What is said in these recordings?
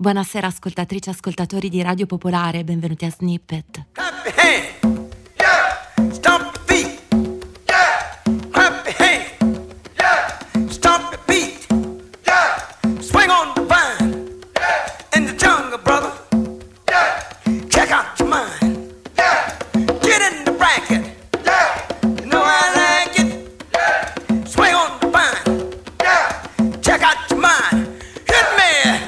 Buonasera ascoltatrici e ascoltatori di Radio Popolare, benvenuti a Snippet. Clap your hands, yeah. Stomp your feet, yeah. Clap your hands, yeah. Stomp your feet, yeah. Swing on the vine, yeah. In the jungle, brother, yeah. Check out your mind, yeah. Get in the bracket, yeah. You know I like it, yeah. Swing on the vine, yeah. Check out your mind. Hit me.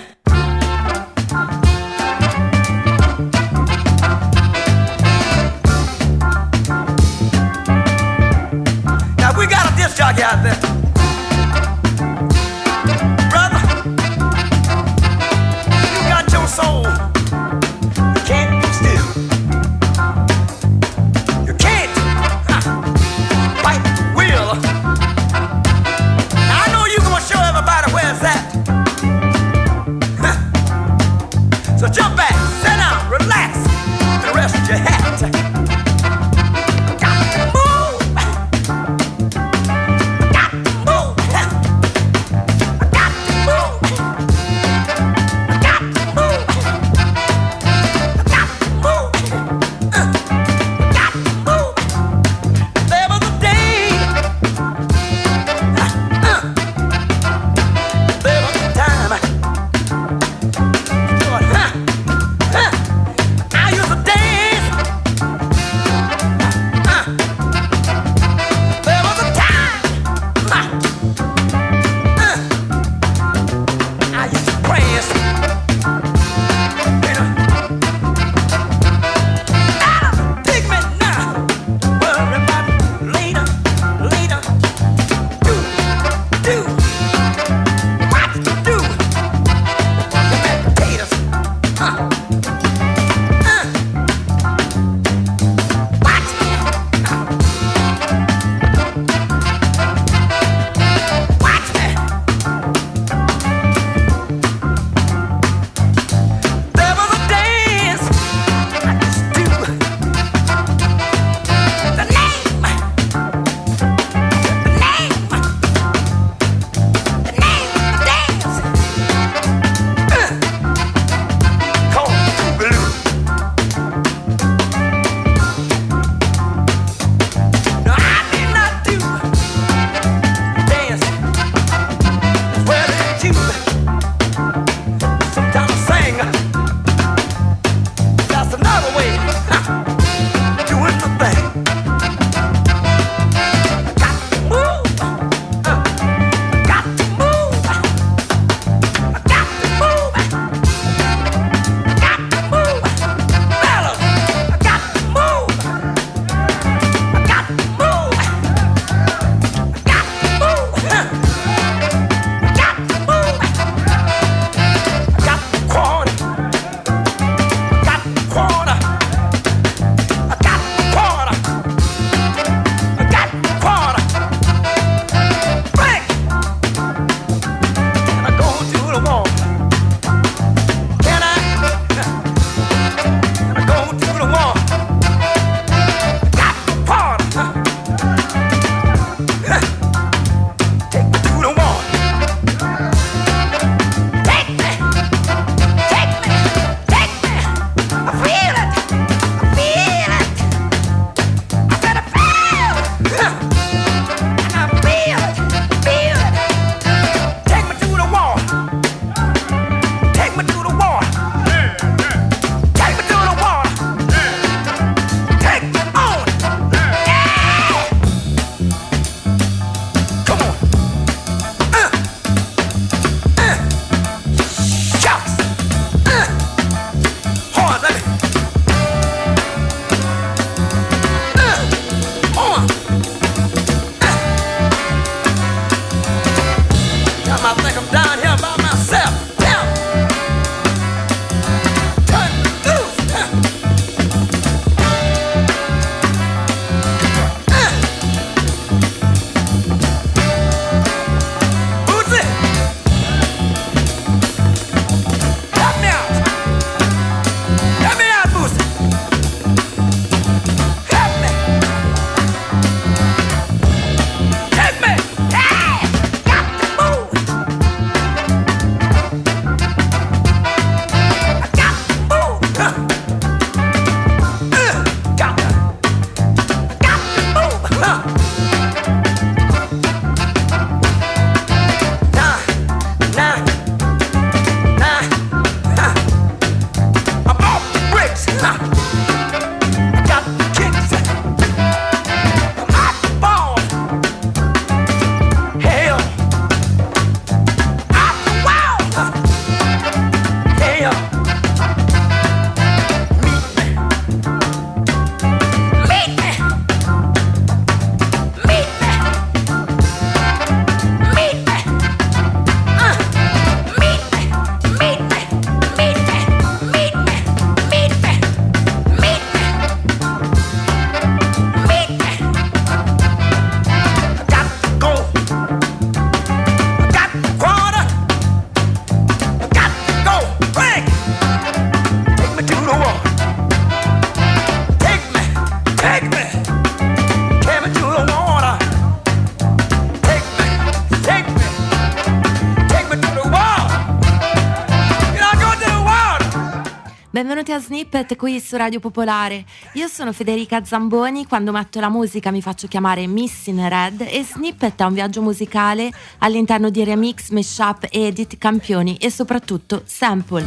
Benvenuti a Snippet qui su Radio Popolare. Io sono Federica Zamboni, quando metto la musica mi faccio chiamare Miss in Red e Snippet è un viaggio musicale all'interno di remix, mashup, edit, campioni e soprattutto sample.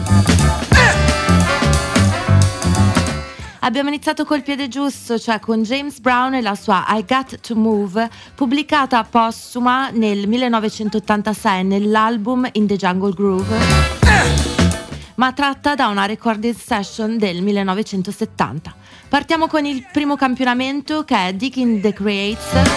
Abbiamo iniziato col piede giusto, cioè con James Brown e la sua I Got to Move, pubblicata postuma nel 1986 nell'album In the Jungle Groove, ma tratta da una recording session del 1970. Partiamo con il primo campionamento, che è Digging the Crates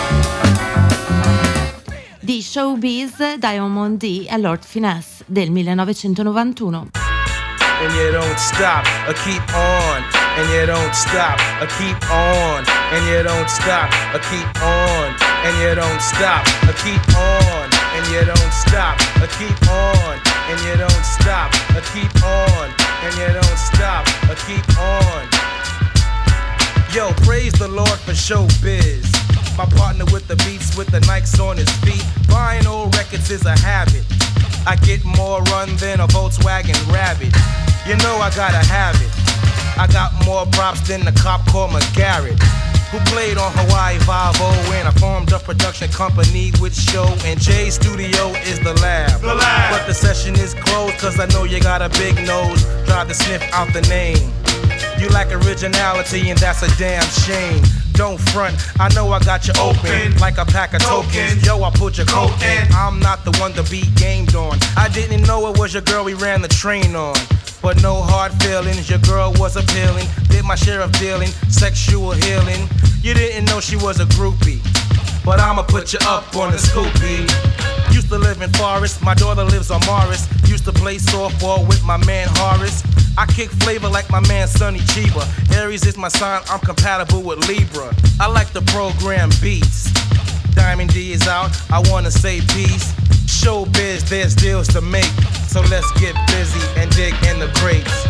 di Showbiz, Diamond D e Lord Finesse del 1991. And you don't stop, keep on. And you don't stop, keep on. And you don't stop, keep on. And you don't stop, keep on. And you don't stop, keep on. And you don't stop, keep on. And you don't stop, keep on. Yo, praise the Lord for showbiz. My partner with the beats, with the Nikes on his feet. Buying old records is a habit. I get more run than a Volkswagen Rabbit. You know I gotta have it. I got more props than the cop called McGarrett, who played on Hawaii Five-0 when I formed a production company with Show, and Jay's studio is the lab. But the session is closed cause I know you got a big nose. Try to sniff out the name. You lack originality and that's a damn shame. Don't front, I know I got you open like a pack of tokens. Yo, I put your coat in. I'm not the one to be gamed on. I didn't know it was your girl we ran the train on. But no hard feelings, your girl was appealing. Did my share of dealing, sexual healing. You didn't know she was a groupie, but I'ma put you up on the scoopy. Used to live in Forest, my daughter lives on Morris. Used to play softball with my man Horace. I kick flavor like my man Sonny Chiba. Aries is my sign, I'm compatible with Libra. I like the program beats. Diamond D is out, I wanna say peace. Showbiz, there's deals to make. So let's get busy and dig in the crates.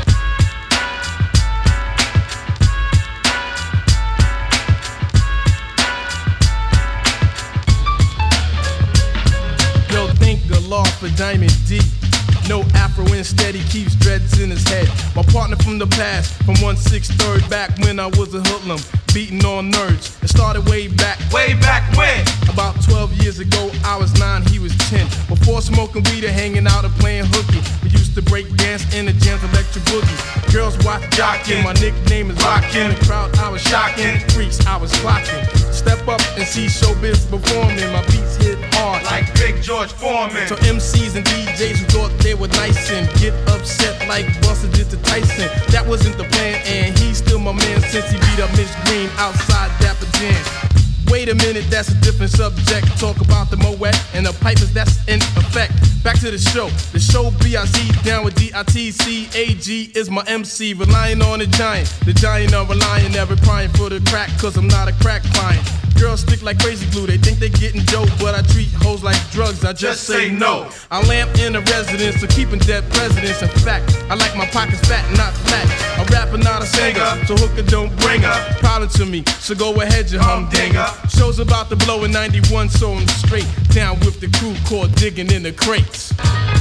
Yo, thank the Lord for Diamond D. No afro, instead he keeps dreads in his head. My partner from the past, from 1/6 back when I was a hoodlum, beating on nerds. It started way back when? About 12 years ago, I was 9, he was 10. Before smoking weed and hanging out and playing hooky, we used to break dance in the jams, electric boogie. Girls watch jockin', my nickname is Rockin'. The crowd I was shocking, freaks I was clocking. Step up and see Showbiz performing. My beats hit hard like Big George Foreman. So MCs and DJs who thought they were nice and get upset like Buster did to Tyson. That wasn't the plan, and he's still my man since he beat up Mitch Green outside Dapper Dan. Wait a minute, that's a different subject. Talk about the Moet and the pipers that's in effect. Back to the show. The show B.I.Z. down with D.I.T.C. A.G. is my MC. Relying on the giant I'm relying, never crying for the crack, cause I'm not a crack client. Girls stick like crazy glue, they think they getting dope, but I treat hoes like drugs, I just say no. I lamp in a residence, so keeping dead presidents. In fact, I like my pockets fat, not flat. A rapper, not a singer, so hooker don't bring her problem to me, so go ahead, you humdinger. Show's about to blow in 91, so I'm straight down with the crew called Digging in the Crates.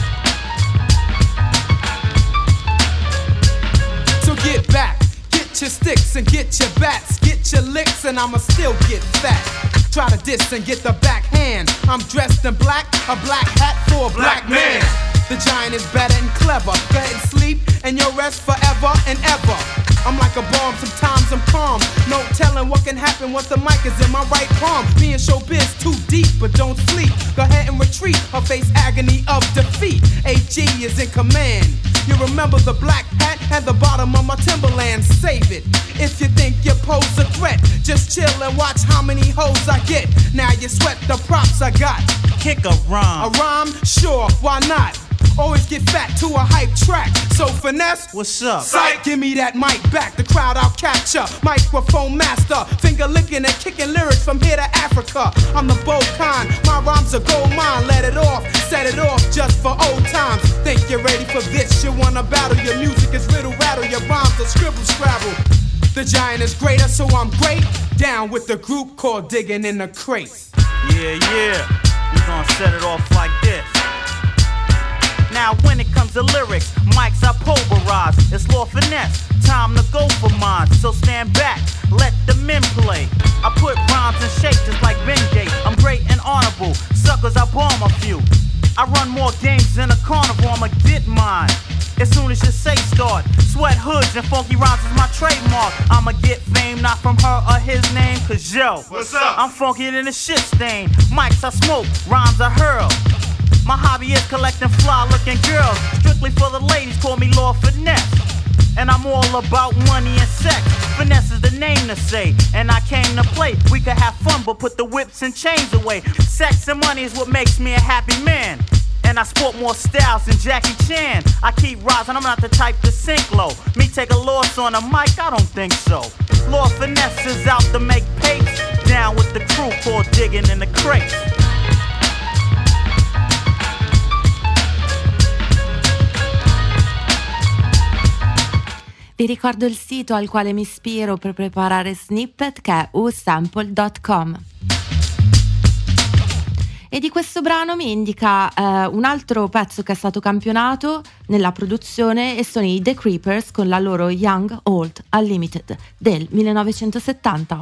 So get back, get your sticks and get your bats, get your licks and I'ma still get fat. Try to diss and get the backhand. I'm dressed in black, a black hat for a black man. The giant is better and clever. Go ahead and sleep and you'll rest forever and ever. I'm like a bomb, sometimes I'm calm. No telling what can happen once the mic is in my right palm. Me and Showbiz too deep, but don't sleep. Go ahead and retreat or face agony of defeat. AG is in command. You remember the black hat at the bottom of my Timberland. Save it. If you think you pose a threat, just chill and watch how many hoes I get. Now you sweat the props I got. Kick a rhyme. A rhyme? Sure, why not? Always get fat to a hype track. So finesse, what's up? Psych, give me that mic back. The crowd I'll capture. Microphone master, finger licking and kicking lyrics from here to Africa. I'm the bold kind. My rhymes are gold mine. Let it off, set it off just for old times. Think you're ready for this? You wanna battle? Your music is riddle rattle. Your rhymes are scribble scrabble. The giant is greater, so I'm great. Down with the group called Digging in the Crates. Yeah, we gon' set it off like this. Now when it comes to lyrics, mics I pulverize. It's Lord Finesse. Time to go for mine, so stand back, let the men play. I put rhymes in shape just like Ben Gate. I'm great and honorable, suckers I bomb a few. I run more games than a carnival, I'ma get mine. As soon as your say start, sweat hoods and funky rhymes is my trademark. I'ma get fame not from her or his name, cause yo, what's up? I'm funkier than a shit stain. Mics I smoke, rhymes I hurl. My hobby is collecting fly looking girls. Strictly for the ladies, call me Lord Finesse. And I'm all about money and sex. Finesse is the name to say, and I came to play. We could have fun, but put the whips and chains away. Sex and money is what makes me a happy man. And I sport more styles than Jackie Chan. I keep rising, I'm not the type to sink low. Me take a loss on a mic, I don't think so. Lord Finesse is out to make papes. Down with the crew called Digging in the Crates. Vi ricordo il sito al quale mi ispiro per preparare snippet, che è usample.com. E di questo brano mi indica un altro pezzo che è stato campionato nella produzione, e sono i The Creepers con la loro Young Old Unlimited del 1970.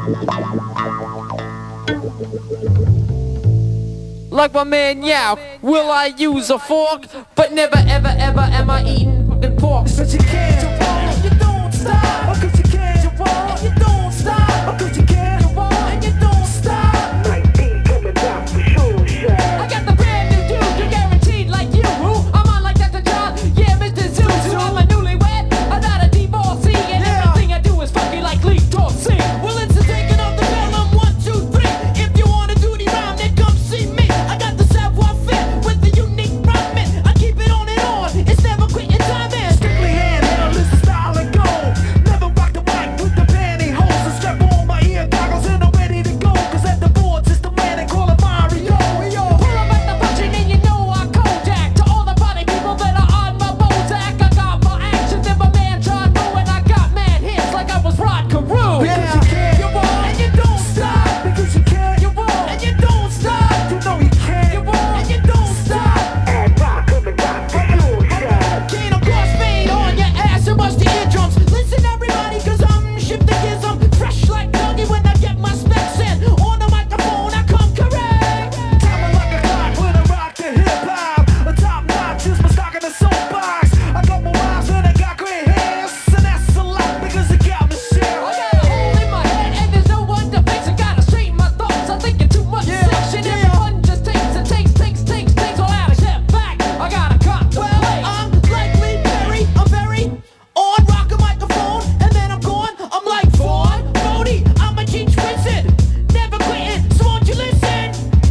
Like my man Yao, will I use a fork? But never ever ever am I eating fucking pork. But you can't, and you don't stop. Oh, 'cause you can't, and you don't stop. Oh, 'cause you can't, and you don't stop. Might be coming out for sure, shot. I got the brand new dude, you're guaranteed like you. I'm on like Dr. John, yeah, Mr. Zoo. I'm a newlywed, I'm not a divorcee. And everything I do is funky like Lee Dorsey. Well, it's a taking of the bell, I'm 1, 2, 3. If you wanna do the rhyme, then come see me. I got the savoir-faire with the unique rhyming. I keep it on and on, it's never quitting time. Strictly handheld is the style and go. Never rock the mic with the pantyhose. And strap on my ear goggles and I'm ready to go. 'Cause at the boards it's the man they call it Mario. Pull up at the function and you know I Kodak. To all the party people that are on my Bozak, I got my action and my man John Woo. And I got mad hits like I was Rod Carew. Because you can't, You won't, and you don't stop. Because you can't, you won't, and you don't stop. You know you can't, you won't, and you don't stop. And rock coming back for sure, shot. Can't of course fade on your ass and bust the eardrums. Listen everybody, 'cause I'm shifting gears. I'm fresh like Dougie when I get my specs in. On the microphone I come correct. Timing like a clock when I rock the hip hop. A top notch is my stock in the soapbox. I got my rhymes and I got great hairs. And that's a lot because it got me shit. I got a hole in my head and there's no one to fix. I gotta straighten my thoughts. I'm thinking too much section. Everyone just takes and takes all out of step back. I gotta contemplate. I'm like Lee Perry, I'm very on rock a microphone, and then I'm gone. I'm like Vaughn Bodie, I'm a Gene Vincent, never quitting, so won't you listen?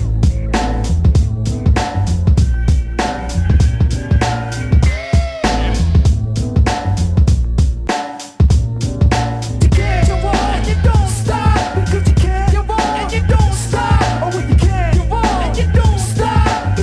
You can't, and you don't stop. Because you can't, and you don't stop. Oh, when you can't, and you don't stop.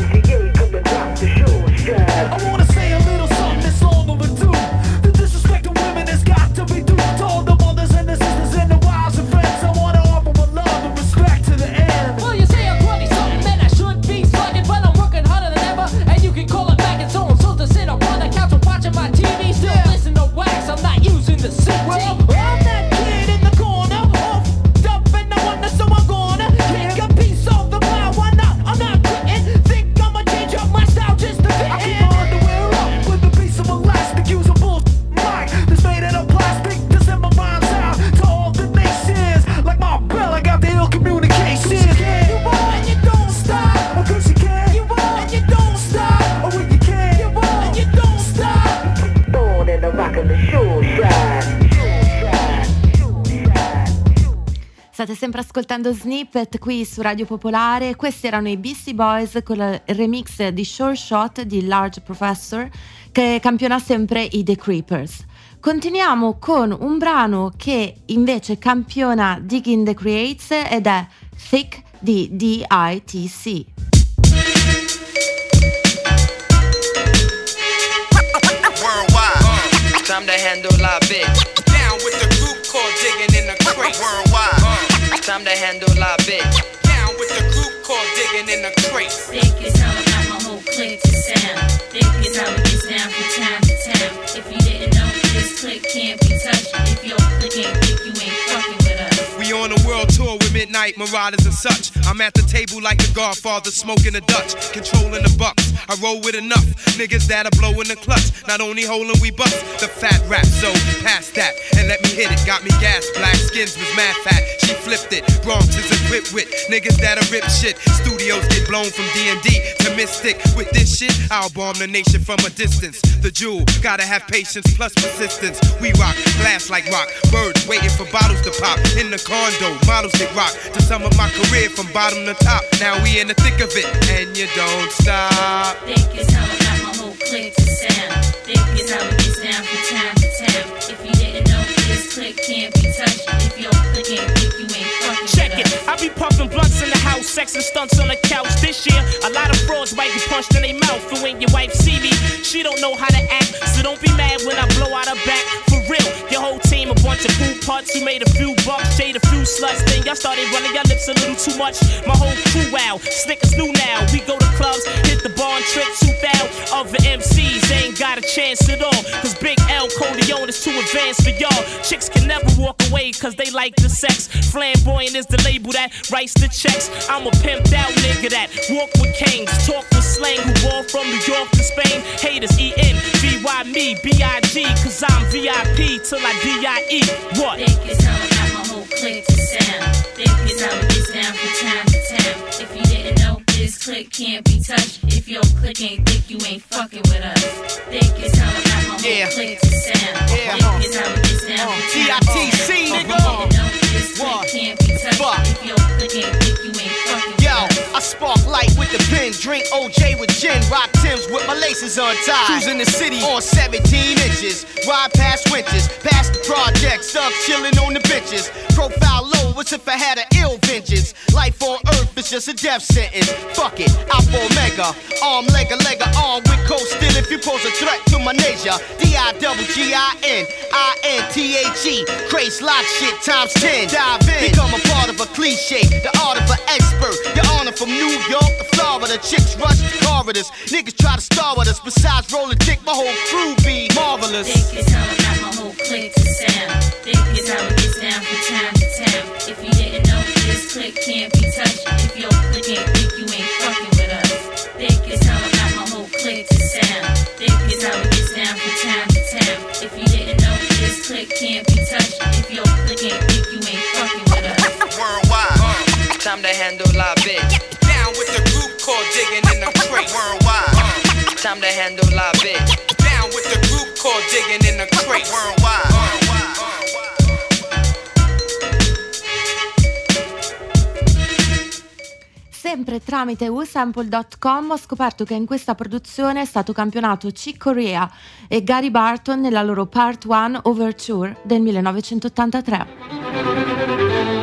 I wanna say a little something that's long overdue. The disrespect of women has got to be due to all the mothers and the sisters and the wives and friends. I wanna offer my love and respect to the end. Well, you say I'm 20 something and I should be slugging, but I'm working harder than ever. And you can call it back and so I'm supposed to sit up on the couch and watching my TV. Still listen to wax, I'm not using the CD. Well, I'm that kid in the corner, offed up and I wonder, so I'm gonna take a piece of the pie. Why not? I'm not quitting. Think I'ma change up my style just to fit in. I keep my underwear up with a piece of elastic, use a bullshit mic that's made out of plastic to send my rhymes out to all the nations. Like my bell, I got the ill communication. And you don't stop. Oh, 'cause you can't, and you don't stop. Oh, when you can't, and you don't stop. Born in the rock of the sure shot. State sempre ascoltando Snippet qui su Radio Popolare. Questi erano i Beastie Boys con il remix di Sure Shot di Large Professor, che campiona sempre i The Creepers. Continuiamo con un brano che invece campiona Digging the Creates ed è Thick di DITC. Worldwide, time to handle our bit. Down with the group called Digging in the Crate. Worldwide, time to handle our bit. Down with the group called Digging in the Crate. Thick is how I got my whole clique to sound. Thick is how it gets down from town to town. If you didn't know, this clique can't be touched. If your clique ain't thick, you ain't fucking with us. We on a world tour with Midnight Marauders and such. I'm at the table like the Godfather, smoking a Dutch, controlling the bucks. I roll with enough niggas that'll blow in the clutch. Not only holding, we bust the fat rap, so pass that and let me hit it. Got me gas, black skins was mad fat. She flipped it. Bronx is equipped with niggas that'll rip shit. Studios get blown from D&D to Mystic. With this shit, I'll bomb the nation from a distance. The jewel, gotta have patience plus persistence. We rock, glass like rock. Birds waiting for bottles to pop. In the condo, models get rock. To sum up my career from bottom to top. Now we in the thick of it, and you don't stop. Thick is how I got my whole clique to sound. Thick is how it gets down from town to town. If you didn't know, this clique can't be touched. If your clique ain't thick, you ain't fucking Check with it, us. I be puffing blunts in the house, sex and stunts on the couch. This year, a lot of frauds might get punched in their mouth. And when your wife see me, she don't know how to act. So don't be mad when I blow out her back. For real, your whole team a bunch of food parts. We made a few bucks, shade a few sluts. Then y'all started running your lips a little too much. My whole crew out, slick as new now. We go to clubs, hit the bar and trick 2,000. Other MCs ain't got a chance at all. Cause Big L, Cody the onus to advance for y'all. Chicks can never walk away cause they like the sex. Flamboyant is the label that writes the checks. I'm a pimped out nigga that walk with canes, talk with slang, who ball from New York to Spain. Haters E-N-V-Y me, B-I-G, cause I'm VIP till I D-I-E. What? Thick is how I got my whole clique to sound. Thick is how it gets down from town to town. If you didn't know, this clique can't be touched. If your clique ain't thick, you ain't fucking with us. Thick is how I got my whole clique to sound. Thick is how it gets down from town to town. If you didn't know, this clique can't be touched. If your clique ain't thick, you ain't fucking with us. I spark light with the pen, drink OJ with gin, rock Timbs with my laces untied. Cruising the city on 17 inches, ride past winters, past the projects, thugs chilling on the benches. Profile low, as if I had an ill vengeance. Life on earth is just a death sentence. Fuck it, Alpha Omega, arm, leg, arm with cold steel if you pose a threat to my nature. D-I-double-G-I-N, I-N-T-H-E, craze lot shit times 10. Dive in, become a part of a cliche, the art of an expert. Your honor from New York to Florida, chicks rush the corridors. Niggas try to star with us, besides rolling dick, my whole crew be marvelous. Thick is how I got my whole clique to sound. Thick is how it gets down from town to town. If you didn't know, this clique can't be touched. If your clique ain't thick, you ain't fucking with us. Thick is how I got my whole clique to sound. Thick is how it gets down from town to town. If you didn't know, this clique can't be touched. If your clique ain't thick, you ain't fucking with us. Worldwide, time to handle la bitch. Down with the group called digging in the crate. Worldwide, time to handle la bitch. down with the group called digging in the crate. Worldwide. Sempre tramite usample.com ho scoperto che in questa produzione è stato campionato Chick Corea e Gary Barton nella loro Part 1 Overture del 1983.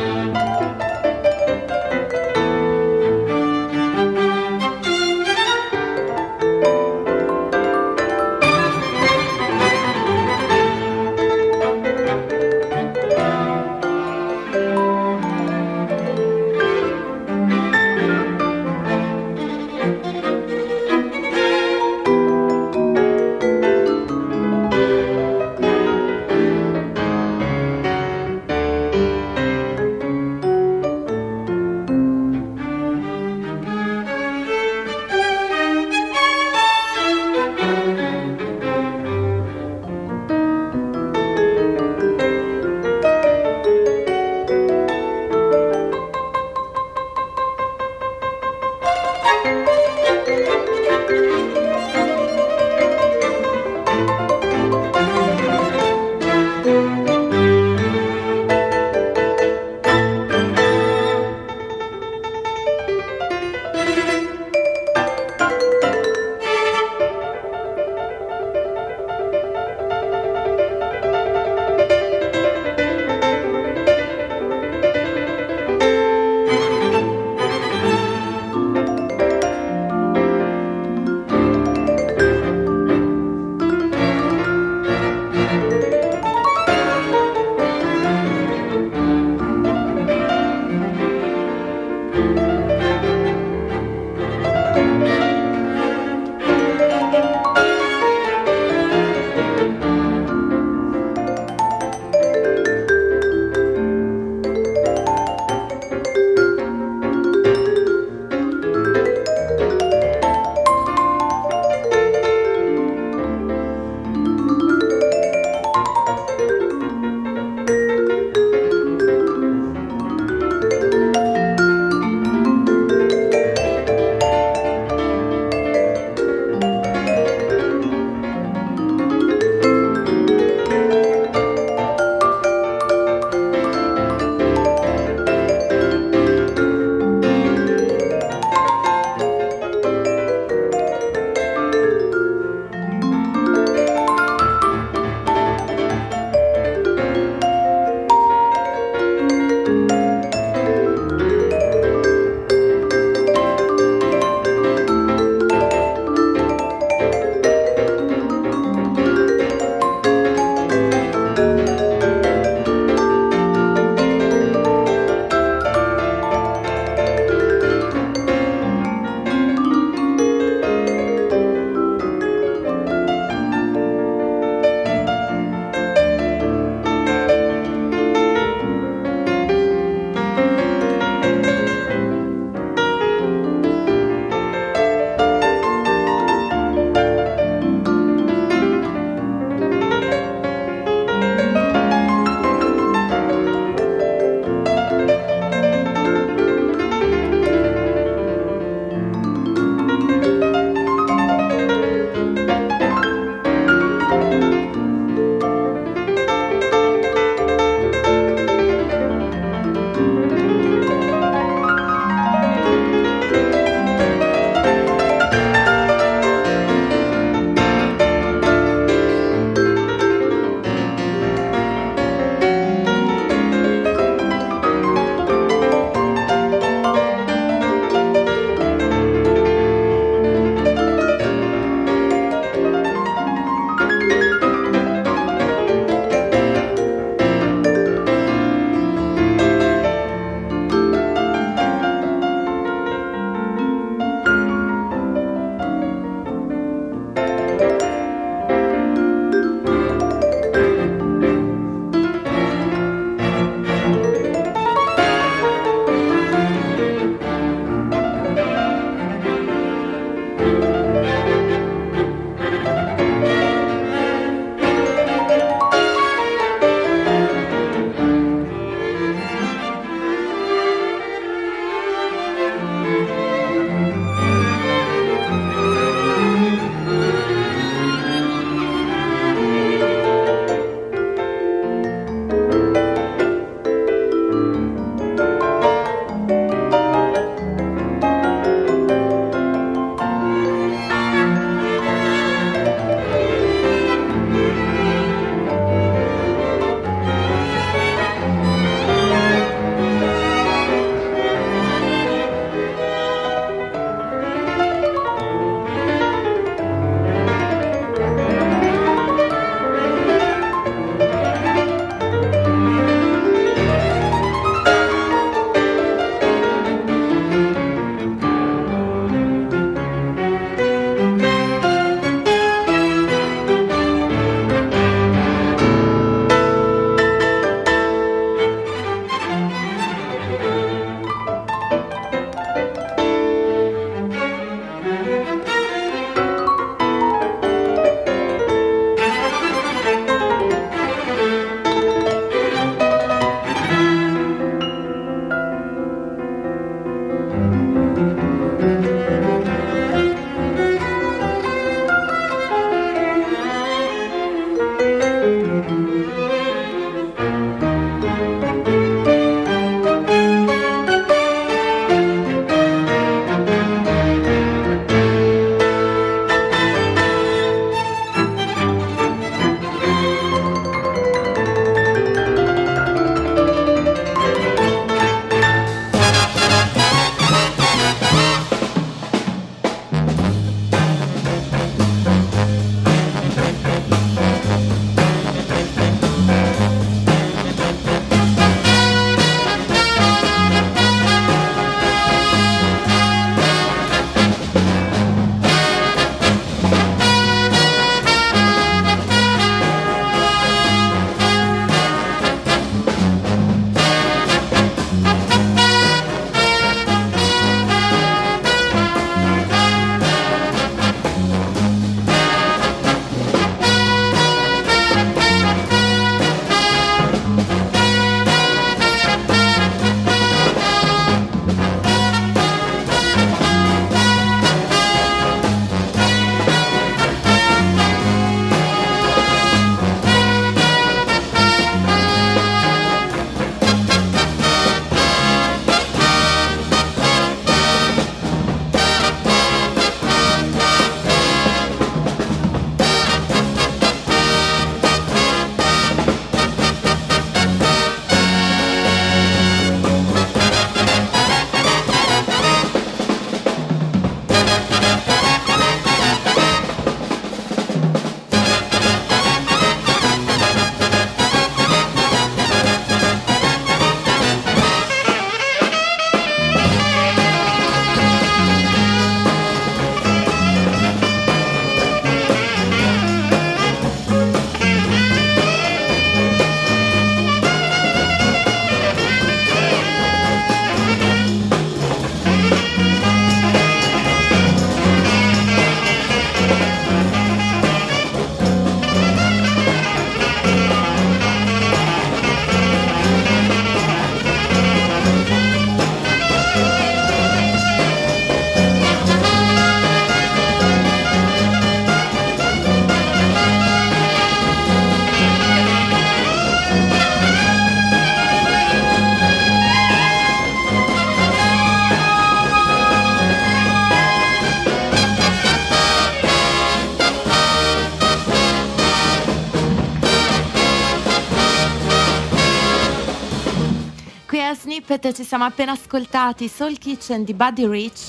Snippet ci siamo appena ascoltati Soul Kitchen di Buddy Rich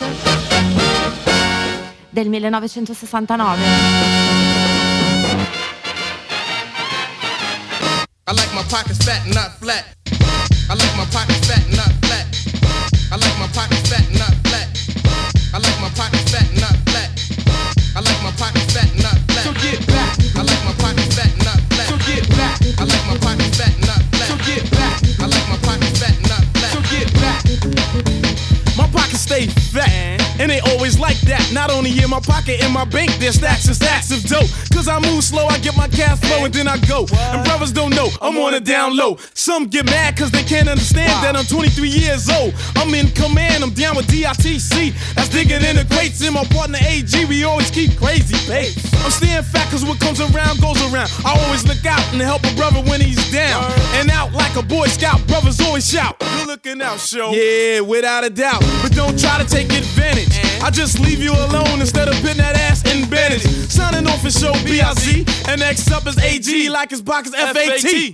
del 1969. I like my pockets fat, not flat. I like my pockets fat, not flat. I like my pockets fat, not flat. I like my pockets fat, not flat. I like my pockets fat, not flat. So get back. I like my pockets fat, not flat. So get back. I like my pockets fat, not flat. So get back. I like my pockets fat, not flat. So get back. My pockets stay fat, and they always like that. Not only in my pocket, in my bank, there's stacks and stacks of dough. Cause I move slow, I get my cash flow, and then I go. And brothers don't know, I'm on a down low. Some get mad cause they can't understand that I'm 23 years old. I'm in command, I'm down with DITC. That's digging in the crates, and my partner AG, we always keep crazy pace. I'm staying fat cause what comes around goes around. I always look out and help a brother when he's down. And out like a Boy Scout, brothers always shout. You're looking out, show. Yeah, without a doubt. But don't try to take advantage. I just leave you alone instead of putting that ass in bandage. Signing off for show B.I.Z. and next up is A.G. like his pockets F.A.T.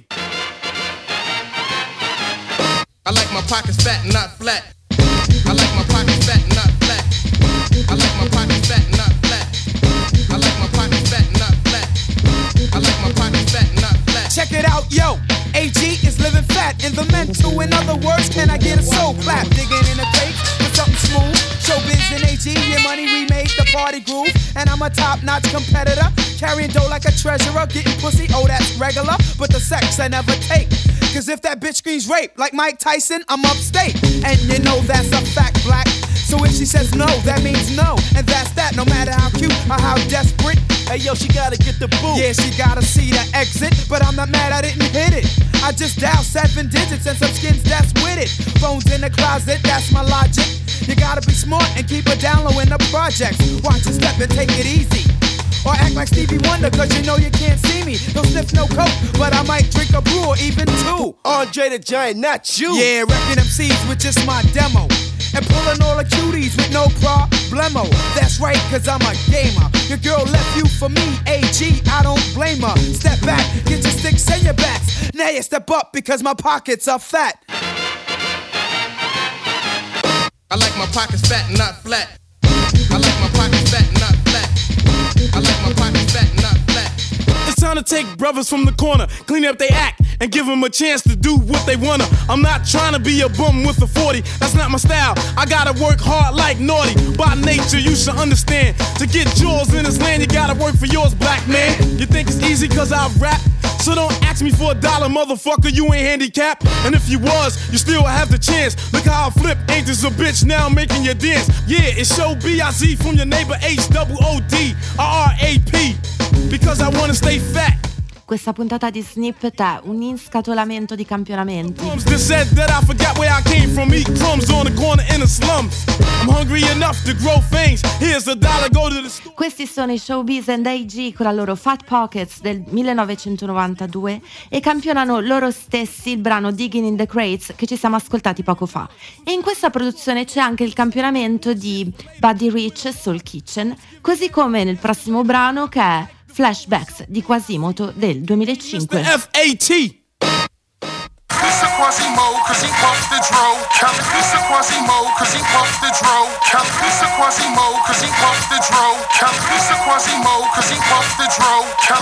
I like my pockets fat, not flat. I like my pockets fat, not flat. I like my pockets fat, not flat. I like my pockets fat, not flat. I like my pockets fat, not flat. Check it out, yo. AG is living fat in the mental. In other words, can I get a soul clap? Digging in the crate for something smooth. Showbiz and AG, your money remade the party groove. And I'm a top-notch competitor, carrying dough like a treasurer. Getting pussy, oh that's regular, but the sex I never take. Cause if that bitch screams rape like Mike Tyson, I'm upstate. And you know that's a fact, black. So if she says no, that means no. And that's that, no matter how cute or how desperate. Hey yo, she gotta get the boot. Yeah, she gotta see the exit. But I'm not mad I didn't hit it. I just dialed 7 digits and some skins that's with it. Phones in the closet, that's my logic. You gotta be smart and keep it down low in the projects. Watch your step and take it easy. Or act like Stevie Wonder cause you know you can't see me. Don't sniff no coke, but I might drink a brew or even 2. Andre the Giant, not you. Yeah, wrecking MCs with just my demo. And pulling all the cuties with no problemo. That's right, cause I'm a gamer. Your girl left you for me, AG, I don't blame her. Step back, get your sticks and your backs. Now you step up because my pockets are fat. I like my pockets fat, not flat. I like my pockets fat, not flat. I like my pockets fat, not flat. It's time to take brothers from the corner, clean up they act, and give them a chance to do what they wanna. I'm not trying to be a bum with a 40, that's not my style. I gotta work hard like Naughty. By nature, you should understand. To get yours in this land, you gotta work for yours, black man. You think it's easy cause I rap? So don't ask me for $1, motherfucker, you ain't handicapped. And if you was, you still have the chance. Look how I flip, ain't this a bitch now making you dance. Yeah, it's show B.I.Z. from your neighbor H-O-O-D-R-R-A-P. Because I wanna stay fat. Questa puntata di Snippet è un inscatolamento di campionamenti. Questi sono i Showbiz and AG con la loro Fat Pockets del 1992 e campionano loro stessi il brano Digging in the Crates che ci siamo ascoltati poco fa. E in questa produzione c'è anche il campionamento di Buddy Rich Soul Kitchen, così come nel prossimo brano che è Flashbacks di Quasimoto del 2005. F.A.T. This a Quasimo, cause he puffs the dro. This a Quasimo, cause he puffs the dro. This a Quasimo, cause he puffs the dro. This a Quasimo, cause he puffs the dro.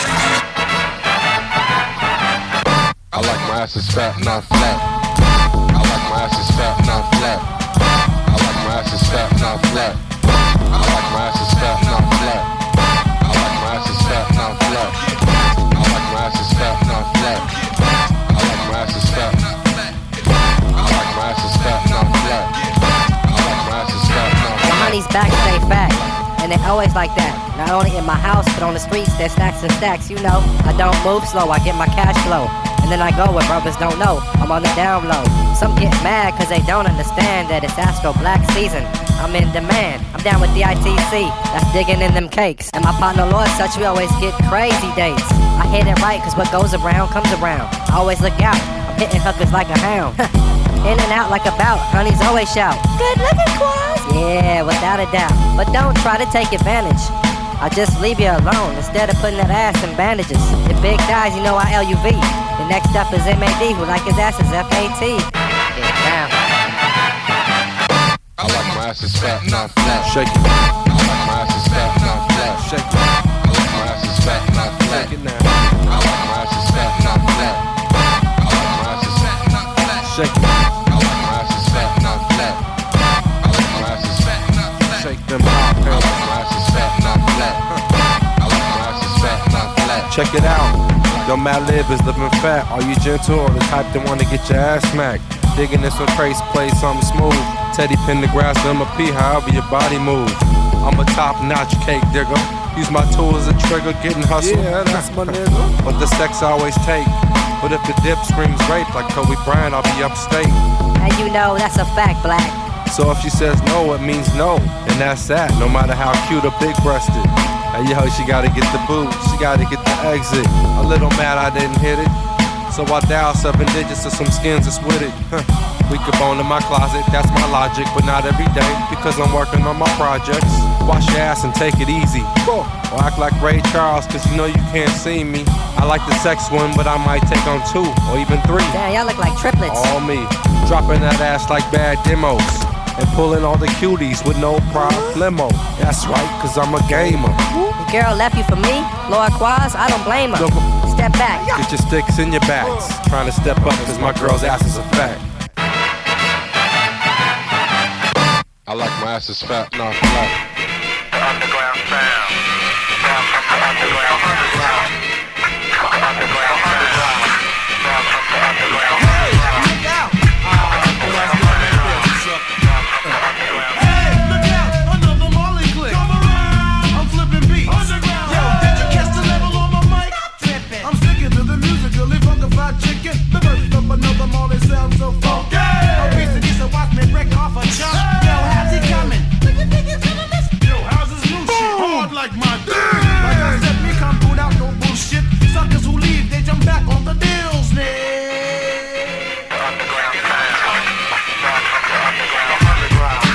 I like my ass is fat, not flat. I like my ass is fat, not flat. I like my ass is fat, not flat. I like my ass is fat, not flat. I like my ass is fat, not flat. I like my ass is fat, not flat. I like my ass is fat. I like my ass is fat, not flat. I like my ass is fat, not flat. My honey's back stay fat, and they always like that. Not only in my house, but on the streets, there's stacks and stacks. You know, I don't move slow, I get my cash flow. And then I go where brothers don't know, I'm on the down low. Some get mad cause they don't understand that it's Astro Black season. I'm in demand, I'm down with the ITC, that's digging in them cakes. And my partner Lord such, we always get crazy dates. I hit it right cause what goes around comes around. I always look out, I'm hitting hookers like a hound. In and out like a bout, honeys always shout, good looking Quaz! Yeah, without a doubt, but don't try to take advantage. I'll just leave you alone instead of putting that ass in bandages. The big guys, you know I LUV. The next up is MAD, who like his ass is FAT. Get down. ass is fat, not flat. Shake it. I like my ass is fat, not flat. Shake it. I like my ass is fat, not flat. Shake it now. I like my ass is fat, not flat. I like my ass is fat, not flat. Shake it. I like my ass is fat, not flat. I like my ass is fat, not flat. Shake them hot I pants. like my ass is fat, not flat. I like my ass is fat, not flat. Check it out. Yo, Madlib is living fat. Are you gentle or the type that wanna get your ass smacked? Digging this one trace, play something smooth. Teddy pin the grass, I'ma pee however your body move. I'm a top-notch cake digger. Use my tool as a trigger, getting hustled. Yeah, that's my nigga. But the sex I always take. But if the dip screams rape like Kobe Bryant, I'll be upstate. And you know that's a fact, Black. So if she says no, it means no. And that's that, no matter how cute or big-breasted. And yo, she gotta get the boot, she gotta get the exit. A little mad I didn't hit it. So I dial 7 digits of some skins that's with it. We could bone in my closet, that's my logic. But not every day, because I'm working on my projects. Wash your ass and take it easy. Or act like Ray Charles, cause you know you can't see me. I like the sex one, but I might take on 2 or even 3. Damn, y'all look like triplets. All me, dropping that ass like bad demos. And pulling all the cuties with no problemo. That's right, cause I'm a gamer. The girl left you for me, Lord Quaz, I don't blame her. Step back. Get your sticks in your backs. Trying to step up cause my girl's ass is a fact. I like my ass is fat, not flat. Underground sound. Sound from the underground. Underground. Underground. Underground. Sound from the underground. Hey, look out! Hey, look out! Another Molly click. Come around. I'm flipping beats. Underground. Yo, did you catch the level on my mic? I'm sticking to the musically funkified chicken. The birth of another Molly sounds so funky. A piece of this, watch me break off a chunk. Yo, how's he coming? Yo, how's this new shit? Hard like my dick. Like I said, me come through without no bullshit. Suckers who leave, they jump back on the deals, nigga. Underground sound. Sound from the underground. Underground.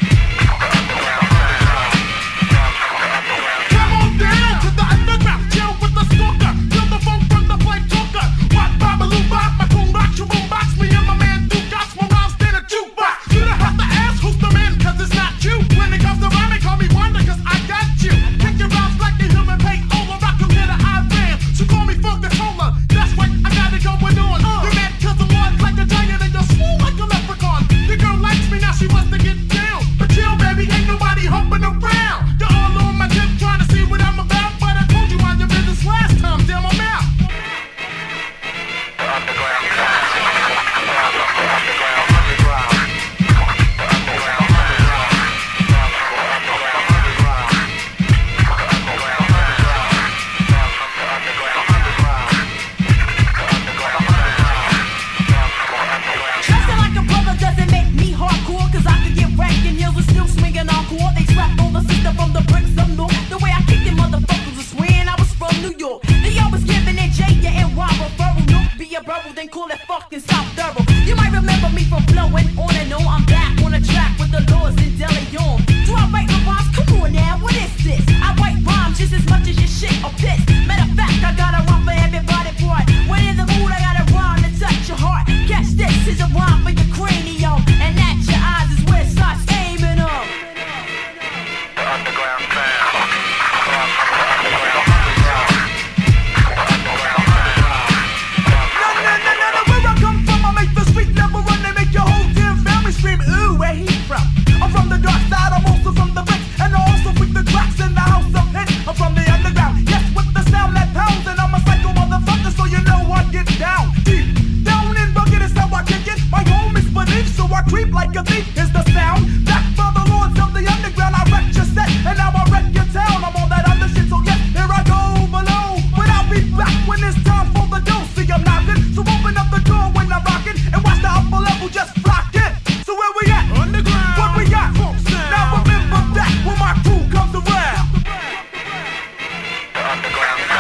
Come on down to the underground, chill with the stalker. Feel the funk from the flame talker. What babaloo bop, my boom box, you boom box. Me and my man do got more rounds than a jukebox. You don't have to ask who's the man, cause it's not you. When it comes to rhyming, call me Wonder, cause I got you. Kick your rounds like a human paint over. Rock you hit a Iran. So call me Funk the Solar. That's what I got it going on. You mad cause I'm large like a giant and you're smooth like a leprechaun. The girl likes me, now she wants to get down. But chill, baby, ain't nobody humping around. You're all on my tip trying to see what I'm about. But I told you mind your business last time, damn I'm out. Underground sound. Sound from the underground. Underground. Underground. Dressing like a brother doesn't make me hardcore, cause I could get racked in heels and still swinging encore. They scrap on the system from the bricks up north. The way I kicked them motherfuckers was swearing I was from New York. They always giving it J, yeah, and Y referral. No, be a rebel, then call it fucking South Thorough. You might remember me from flowing on and on. I'm back on the track with the Lords and De Leon. Do I write my rhymes? Come on now, what is this? I write rhymes just as much as your shit or piss. Matter of fact, I got a rhyme for everybody part. When in the mood, I got a rhyme to touch your heart. Catch this, is a rhyme for your cranium. And at your eyes is where it starts aiming up. Underground sound. Sound from the underground. No, where I come from, I make the street level run. They make your whole damn family scream, ooh, where he from? I'm from the dark side, I'm also from the bricks. And I also freak the cracks in the house of hits. I'm from the underground, yes, with the sound that pounds. And I'm a psycho motherfucker, so you know I get down. Deep down and rugged is how I kick it. My home is beneath, so I creep like a thief. Is the sound back for the lords of the underground? I wreck your set, and now I wreck your town. I'm on that other shit, so yes, here I go below. But I'll be back when it's time for the dose. See, I'm knocking, so open up the door when I'm rocking, and watch the upper level just flock in. So where we at? Underground. What we got? Now remember that when my crew comes around. Underground sound.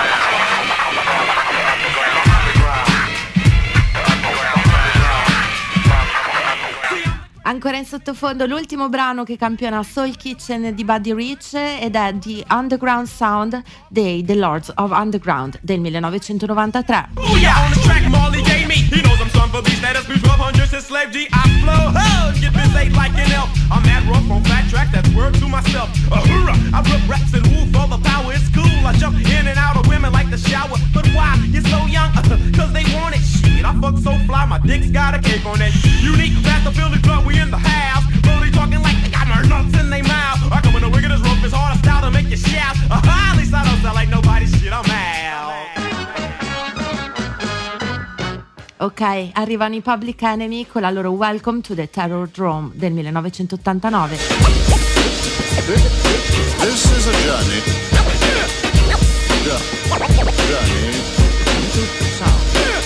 Ancora in sottofondo l'ultimo brano che campiona Soul Kitchen di Buddy Rich ed è The Underground Sound dei The Lords of Underground del 1993. Oh yeah, on the track Marley gave me. He knows I'm son for beast, that has been 1200 since slave G. I flow, get busy like an elf. I'm at rough on fat Ok, arrivano i Public Enemy con la loro Welcome to the Terror Dome del 1989. This is a journey. Journey into sound.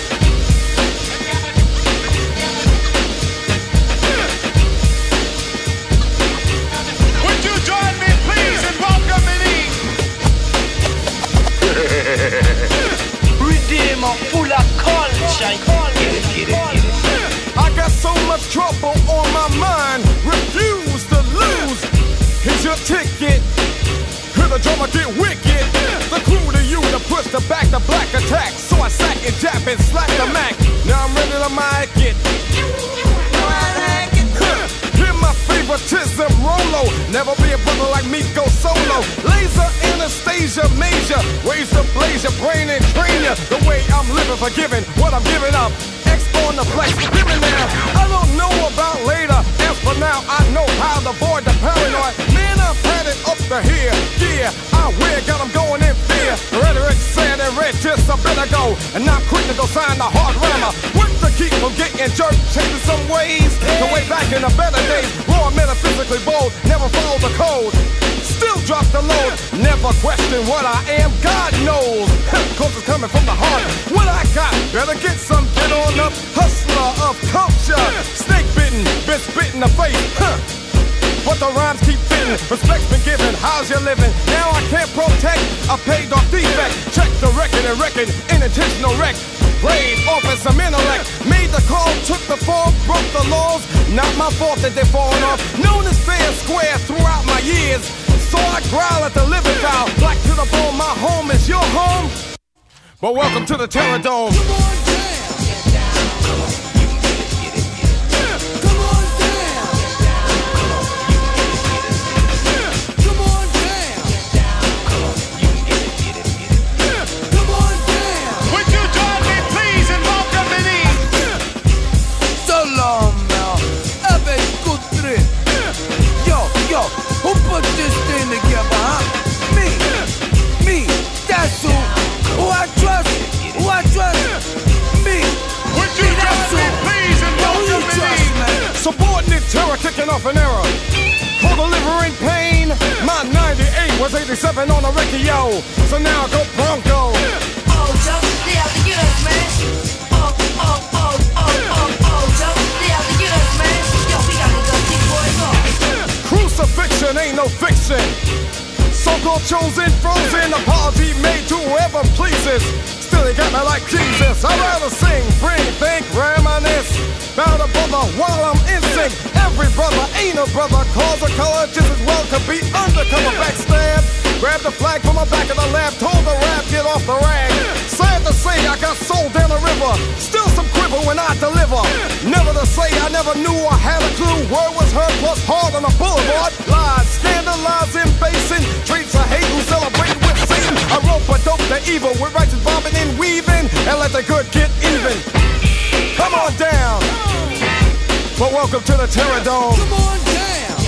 Would you join me, please, in welcoming Redeemer full of culture. Get it. I got so much trouble on my mind. Refuse to lose. Here's your ticket. Hear the drummer get wicked. The crew to you to push the back the black attack. So I sack and jab and slack the Mac. Now I'm ready to mic it. Hear my favoritism, Rolo. Never be a brother like me, go solo. Laser, Anastasia, major. Raise the blaze, your brain and train ya. The way I'm living, forgiving what I'm giving up. X on the flex, giving now. I don't know about later. As for now, I know how to avoid the paranoid. Man, I've had it up to here. Yeah, I wear, got them going in fear. Rhetoric said and read just a bit ago. And I'm quick to go sign the hard rammer. What to keep from getting jerked, changing some ways. The way back in the better days. Raw, metaphysically bold, never follow the code. Still drop the load, never question what I am, God knows. Cause it's coming from the heart. What I got, better get some, get on up. Hustler of culture, snake bitten, been spit in the face. But the rhymes keep fitting, respect's been given, how's you living? Now I can't protect, I paid off defect. Check the record and record, unintentional wreck. Played off as some intellect, made the call, took the fall, broke the laws. Not my fault that they're falling off. Known as fair and square throughout my years. So I growl at the living foul. Black to the bone, my home is your home. But welcome to the Terror Dome. Who put this thing together, huh? Me, that's who I trust, me. Would you trust me, please, and welcome me? Subordinate terror kicking off an era. Co-delivering pain. My 98 was 87 on the record, yo. So now go Bronco. Oh, Joe, they have to get us, man. Oh, Joe, they have to get us, man. Yo, we gotta go kick boys off. Crucifixion ain't no fiction. So-called chosen, frozen, apology made to whoever pleases. Still they got me like Jesus. I'd rather sing, bring, think, reminisce about a brother while I'm in sync. Every brother ain't a brother. Cause a color just as well could be undercover backstab. Grab the flag from the back of the lab. Told the rap, get off the rag. Sad to say, I got sold down the river. Still some quiver when I deliver. Never to say I never knew I had a clue. Word was heard plus hard on the boulevard. Lies, scandalizing, basing. Traits of hate who celebrate with Satan. I rope a dope the evil with righteous bobbing and weaving. And let the good get even. Come on down. But welcome to the Terror Dome. Come on down.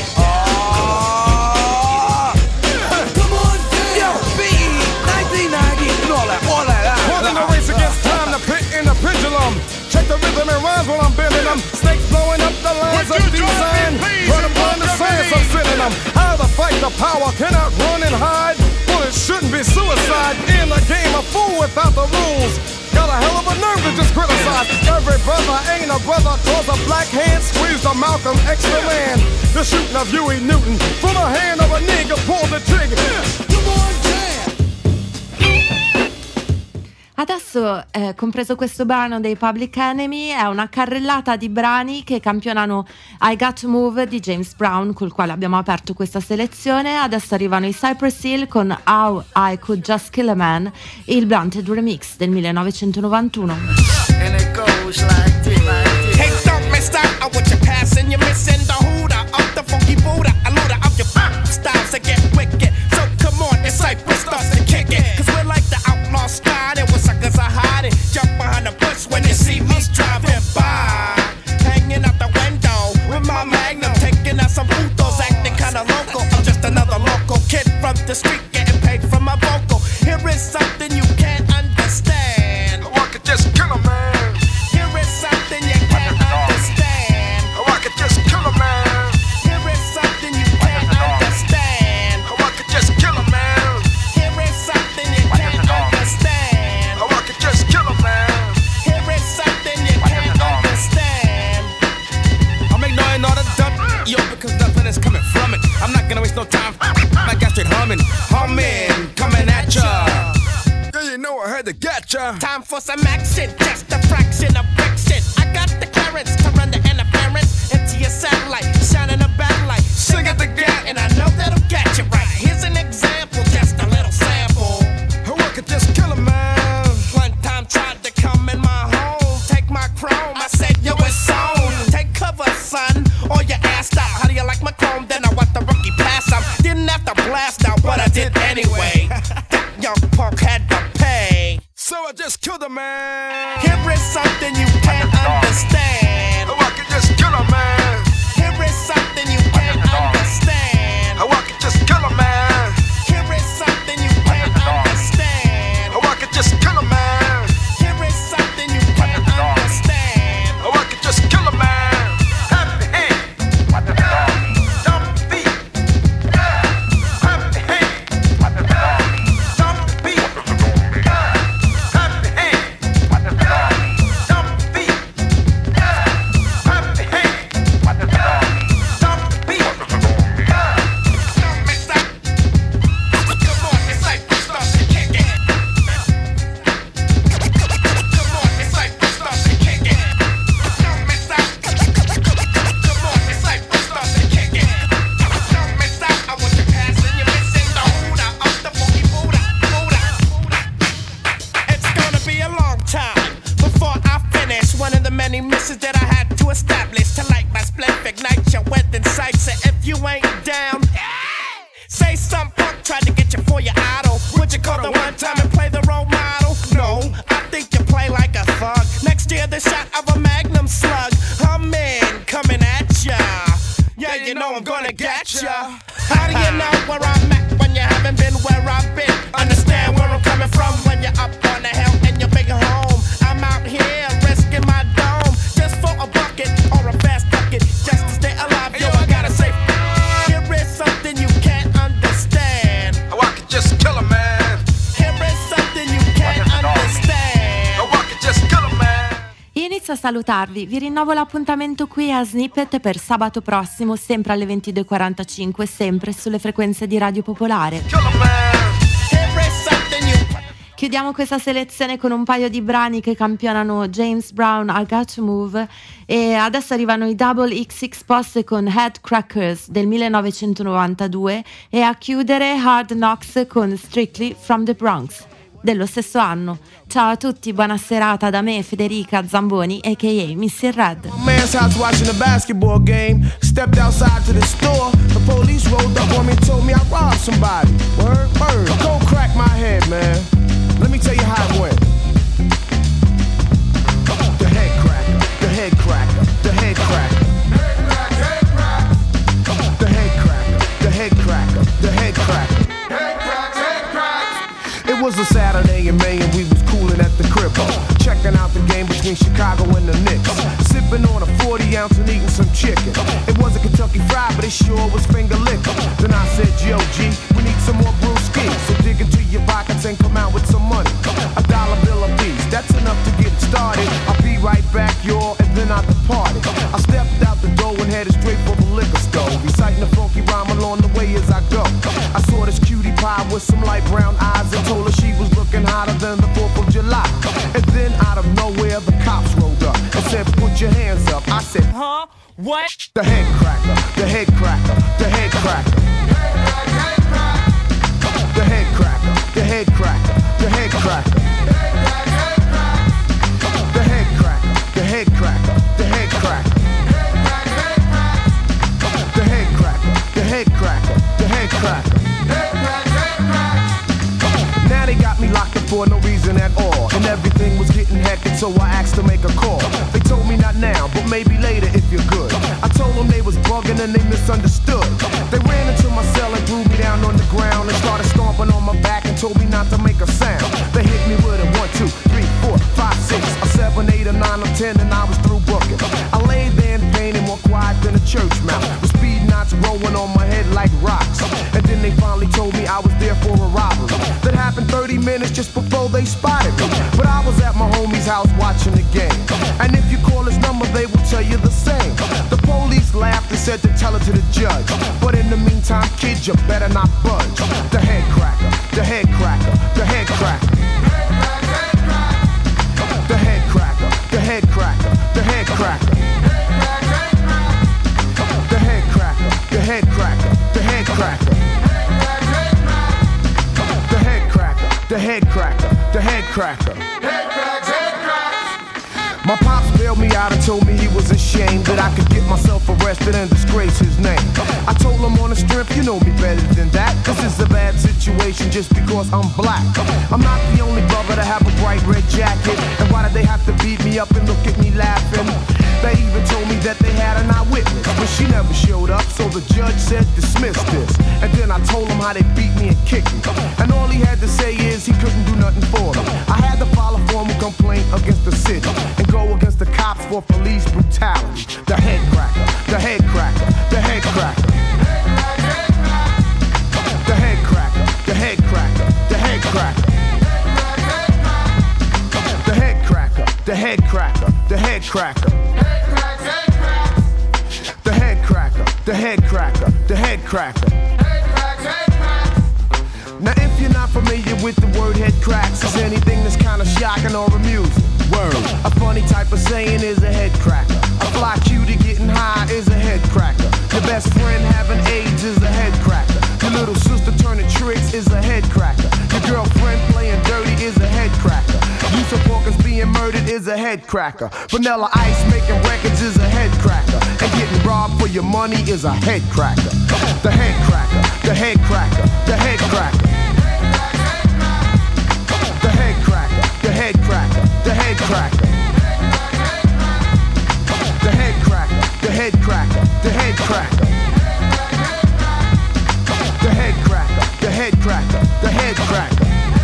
Come on down. Yo, B.E. 1990 and all that. Holding the race against time, the pit and the pendulum. Check the rhythm and rhymes while I'm bending them. Snakes blowing up the lines of design. Run upon the science, I'm sending them. How to fight the power, cannot run and hide. Well, it shouldn't be suicide. In the game, a fool without the rules. Got a hell of a nerve to just criticize. Every brother ain't a brother. Cause a black hand squeezed a Malcolm X the man. The shooting of Huey Newton from the hand of a nigga pulled the trigger. Come on, Adesso, compreso questo brano dei Public Enemy, è una carrellata di brani che campionano I Got to Move di James Brown, col quale abbiamo aperto questa selezione. Adesso arrivano i Cypress Hill con How I Could Just Kill a Man, il Blunted Remix del 1991. And it goes like this. Hey, don't miss out. I want you passing, you're missing the hooter of the funky Buddha. A looter of your styles that get wicked. So come on, and Cypress starts to kick it. Cause we're like the outlaw sky. There was suckers are hiding. Jump behind the bush when you see me driving by. Hanging out the window with my magnum. Taking out some putos, acting kinda local. I'm just another local kid from the street getting paid for my vocal. Here is something you can't understand. I could just kill a man. Here is Gotcha. Time for some action, just a fraction of Brexit. I got the clearance to run the interference into your satellite, shining a backlight. Sing it again, and I know that'll get you right. Here's an example, just a little sample. Who I could just kill a man. One time tried to come in my home, take my chrome. I said, yo, it's on. Take cover, son, or your ass out. How do you like my chrome? Then I want the rookie pass out. Didn't have to blast out, but I did anyway. That young punk had to pay. So I just killed a man. Here is something you can't understand. Who I could just kill a man. Here is something you can't understand. Who I could just kill a man. Here is something you can't understand. Who I could just kill a man. Here is something you can't understand. Who I could just kill a man. Happy hand. Stomp the feet. Happy hand. Stomp the feet. Happy hand. Stomp the feet. Happy hand. Stomp the feet. Don't mess up. Come on, it's like we start to kick it. Come on, it's like we start to kick it. Don't mess up. Come on, it's like we start to kick it. Don't mess up. I want you passing, you're missing the Huda up the boogie Buddha. It's gonna be a long time before I finish one of the many missions that I had to establish to light my spliff, ignite your wedding sights. So if you ain't down, say some punk tried to get you for your idol. Would you call the one time and play the role model? No, I think you play like a thug. Next year the shot of a magnum slug. I'm in, coming at ya. Yeah, you know I'm gonna get ya. How do you know where I'm at when you haven't been where I've been? Understand where I'm coming from when you're up on the hill and you're big home. I'm out here risking my dome just for a bucket or a fast bucket just to stay alive. Yo, I gotta say, here is something you can't understand. Who I could just kill a man. Here is something you can't understand. Who I could just kill a man. Io inizio a salutarvi, vi rinnovo l'appuntamento qui a Snippet per sabato prossimo, sempre alle 22:45, sempre sulle frequenze di Radio Popolare. Kill a man. Here is something you Chiudiamo questa selezione con un paio di brani che campionano James Brown, I Got to Move, e adesso arrivano i Double XX Posse con Head Crackers del 1992 e a chiudere Hard Knocks con Strictly from the Bronx dello stesso anno. Ciao a tutti, buona serata da me, Federica Zamboni, a.k.a. Missy Red. Man's house watching a basketball game. Stepped outside to the store. The police rolled up on me and told me I robbed somebody. Word, word. Go crack my head, man. Let me tell you how it went. The head cracker, the head cracker, the head cracker. The head cracker, the head cracker, the head cracker. It was a Saturday in May and we was coolin' at the crib, checking out the game between Chicago and the Knicks. Sipping on a 40 ounce and eating some chicken. It wasn't Kentucky Fried, but it sure was finger licking. Then I said, Yo, G, we need some more brewskis. So dig into your pockets and come out with some money. $1 bill a piece, that's enough to get it started. I'll be right back, y'all, and then I departed. I stepped out the door and headed straight for the liquor store, reciting a funky rhyme along the way as I go. I saw this cutie pie with some light brown eyes and told her she was looking hotter than the 4th of July. And then out of nowhere the cops rolled up and said, put your hands up. I said, Huh? What? The head cracker, the head cracker, the head cracker. The head cracker, the head cracker, the head cracker. The head cracker, the head cracker, the head cracker. The head cracker, the head cracker, the head cracker. Now they got me locked up for no reason at all, and everything was getting hectic, so I asked to make a call. They told me not now, but maybe later if you're good. I told them they was bugging and they misunderstood. They ran into my cell and threw me down on the ground and started stomping on my back and told me not to make a sound. They hit me with a 1, 2, 3, 4, 5, 6, a 7, 8, a 9, or 10, and I was through booking. I laid there in pain and more quiet than a church mouse, with speed knots rolling on my head like rocks. And then they finally told me I was there for a robbery that happened 30 minutes just before they spotted me. But I was at my homie's house watching the game, and if you call his number they will tell you the same. The police laughed and said to tell it to the judge, but in the meantime, kid, you better not budge. The head cracker, the head cracker, the head cracker. the head cracker, the head cracker. The head cracker, the head cracker, the head cracker. The head cracker, the head cracker, the head cracker. My pops bailed me out and told me he was ashamed that I could get myself arrested and disgrace his name. I told him on the strength, you know me better than that. This is a bad situation just because I'm black. I'm not the only brother to have a bright red jacket. And why did they have to beat me up and look at me laughing? They even told me that they had an eyewitness, but she never showed up, so the judge said dismiss this. And then I told him how they beat me and kicked me. And all he had to say is he couldn't do nothing for me. I had to file a formal complaint against the city and go against the cops for police brutality. The head cracker, the head cracker, the head cracker. The head cracker, the head cracker, the head cracker. The head cracker, the head cracker, the head cracker. The head cracker, the head cracker, the head cracker. Now if you're not familiar with the word head cracks, it's anything that's kinda shocking or amusing. Word. A funny type of saying is a head cracker. A fly cutie getting high is a head cracker. Your best friend having AIDS is a head cracker. Your little sister turning tricks is a head cracker. Your girlfriend playing dirty is a head cracker. Lisa Porkins being murdered is a head cracker. Vanilla Ice making records is a head cracker. And getting robbed for your money is a head cracker. The head cracker, the head cracker, the head cracker. The head cracker, the head cracker, the head cracker. The head cracker, the head cracker, the head cracker. The head cracker, the head cracker, the head cracker.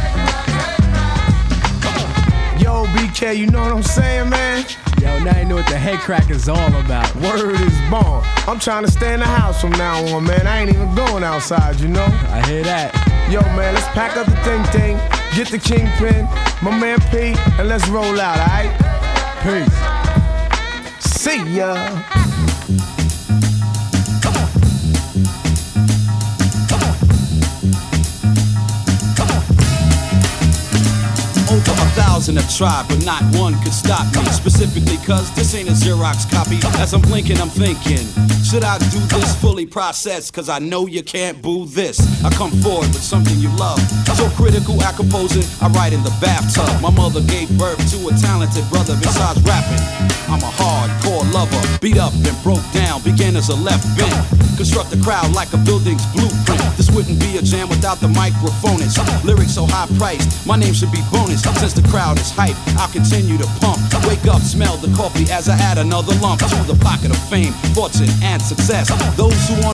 Yo, BK, you know what I'm saying, man? Yo, now you know what the head cracker's all about. Word is born. I'm trying to stay in the house from now on, man. I ain't even going outside, you know? I hear that. Yo, man, let's pack up the thing, get the kingpin, my man P, and let's roll out, alright? Peace. See ya. Over 1,000 have tried, but not one could stop me. Specifically, cause this ain't a Xerox copy. As I'm blinking, I'm thinking, should I do this fully processed? Cause I know you can't boo this. I come forward with something you love. So critical at composing, I write in the bathtub. My mother gave birth to a talented brother besides rapping. I'm a hardcore lover, beat up and broke down, began as a left bent. Construct the crowd like a building's blueprint. This wouldn't be a jam without the microphonist. Lyrics so high priced, my name should be bonus. Since the crowd is hype, I'll continue to pump. Wake up, smell the coffee as I add another lump to the pocket of fame, fortune, and success. Those who want